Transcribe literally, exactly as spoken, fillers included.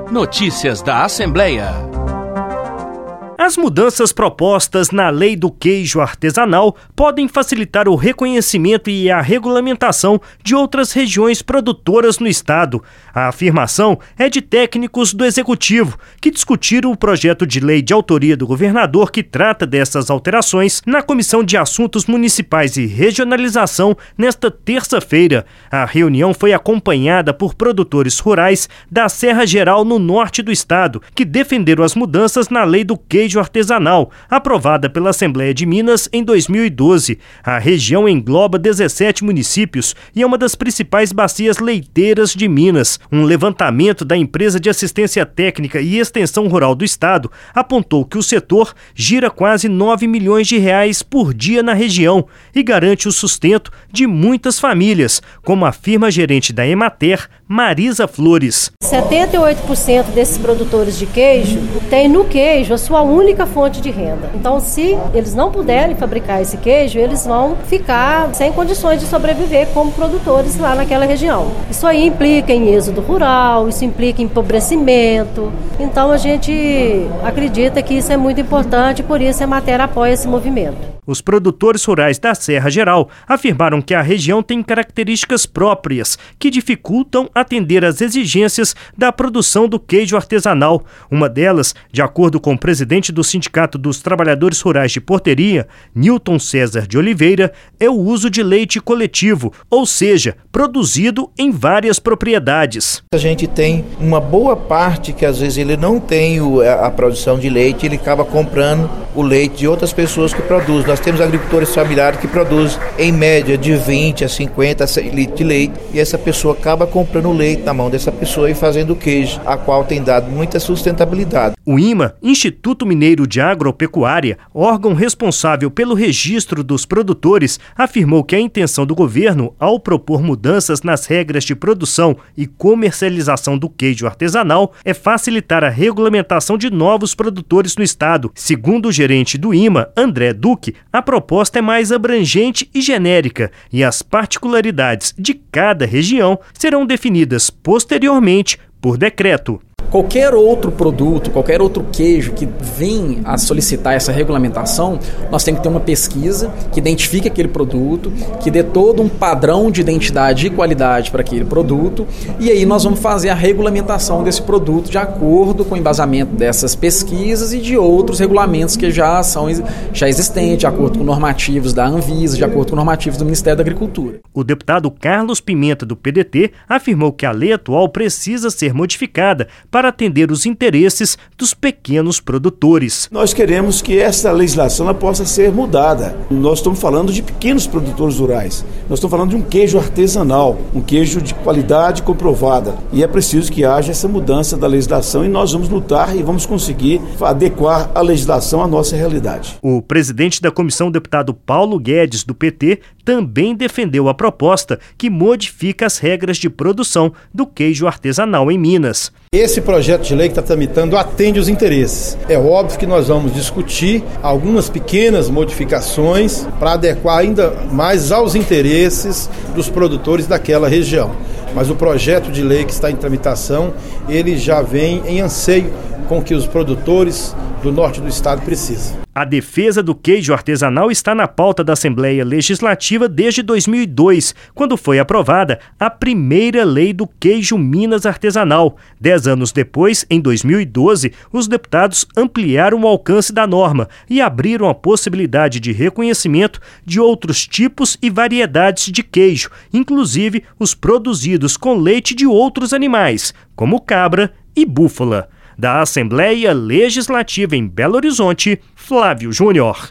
Notícias da Assembleia. As mudanças propostas na Lei do Queijo Artesanal podem facilitar o reconhecimento e a regulamentação de outras regiões produtoras no estado. A afirmação é de técnicos do Executivo, que discutiram o projeto de lei de autoria do governador que trata dessas alterações na Comissão de Assuntos Municipais e Regionalização nesta terça-feira. A reunião foi acompanhada por produtores rurais da Serra Geral no norte do estado, que defenderam as mudanças na Lei do Queijo Artesanal, aprovada pela Assembleia de Minas em dois mil e doze. A região engloba dezessete municípios e é uma das principais bacias leiteiras de Minas. Um levantamento da Empresa de Assistência Técnica e Extensão Rural do Estado apontou que o setor gira quase nove milhões de reais por dia na região e garante o sustento de muitas famílias, como afirma a gerente da Emater, Marisa Flores. setenta e oito por cento desses produtores de queijo têm no queijo a sua única fonte de renda. Então, se eles não puderem fabricar esse queijo, eles vão ficar sem condições de sobreviver como produtores lá naquela região. Isso aí implica em êxodo rural, isso implica em empobrecimento. Então, a gente acredita que isso é muito importante, por isso a Emater apoia esse movimento. Os produtores rurais da Serra Geral afirmaram que a região tem características próprias que dificultam atender às exigências da produção do queijo artesanal. Uma delas, de acordo com o presidente do Sindicato dos Trabalhadores Rurais de Porteria, Nilton César de Oliveira, é o uso de leite coletivo, ou seja, produzido em várias propriedades. A gente tem uma boa parte que às vezes ele não tem a produção de leite, ele acaba comprando o leite de outras pessoas que produzem. Nós temos agricultores familiares que produzem em média de vinte a cinquenta litros de leite e essa pessoa acaba comprando o leite na mão dessa pessoa e fazendo o queijo, a qual tem dado muita sustentabilidade. O IMA, Instituto Mineiro de Agropecuária, órgão responsável pelo registro dos produtores, afirmou que a intenção do governo, ao propor mudanças nas regras de produção e comercialização do queijo artesanal, é facilitar a regulamentação de novos produtores no estado. Segundo o gerente do IMA, André Duque, a proposta é mais abrangente e genérica e as particularidades de cada região serão definidas posteriormente por decreto. Qualquer outro produto, qualquer outro queijo que venha a solicitar essa regulamentação, nós temos que ter uma pesquisa que identifique aquele produto, que dê todo um padrão de identidade e qualidade para aquele produto, e aí nós vamos fazer a regulamentação desse produto de acordo com o embasamento dessas pesquisas e de outros regulamentos que já são já existentes, de acordo com normativos da Anvisa, de acordo com normativos do Ministério da Agricultura. O deputado Carlos Pimenta, do P D T, afirmou que a lei atual precisa ser modificada para para atender os interesses dos pequenos produtores. Nós queremos que essa legislação ela possa ser mudada. Nós estamos falando de pequenos produtores rurais. Nós estamos falando de um queijo artesanal, um queijo de qualidade comprovada. E é preciso que haja essa mudança da legislação e nós vamos lutar e vamos conseguir adequar a legislação à nossa realidade. O presidente da comissão, o deputado Paulo Guedes, do P T, também defendeu a proposta que modifica as regras de produção do queijo artesanal em Minas. Esse projeto de lei que está tramitando atende os interesses. É óbvio que nós vamos discutir algumas pequenas modificações para adequar ainda mais aos interesses dos produtores daquela região. Mas o projeto de lei que está em tramitação, ele já vem em anseio com o que os produtores do norte do estado precisam. A defesa do queijo artesanal está na pauta da Assembleia Legislativa desde dois mil e dois, quando foi aprovada a primeira lei do queijo Minas artesanal. Dez anos depois, em dois mil e doze, os deputados ampliaram o alcance da norma e abriram a possibilidade de reconhecimento de outros tipos e variedades de queijo, inclusive os produzidos com leite de outros animais, como cabra e búfala. Da Assembleia Legislativa em Belo Horizonte, Flávio Júnior.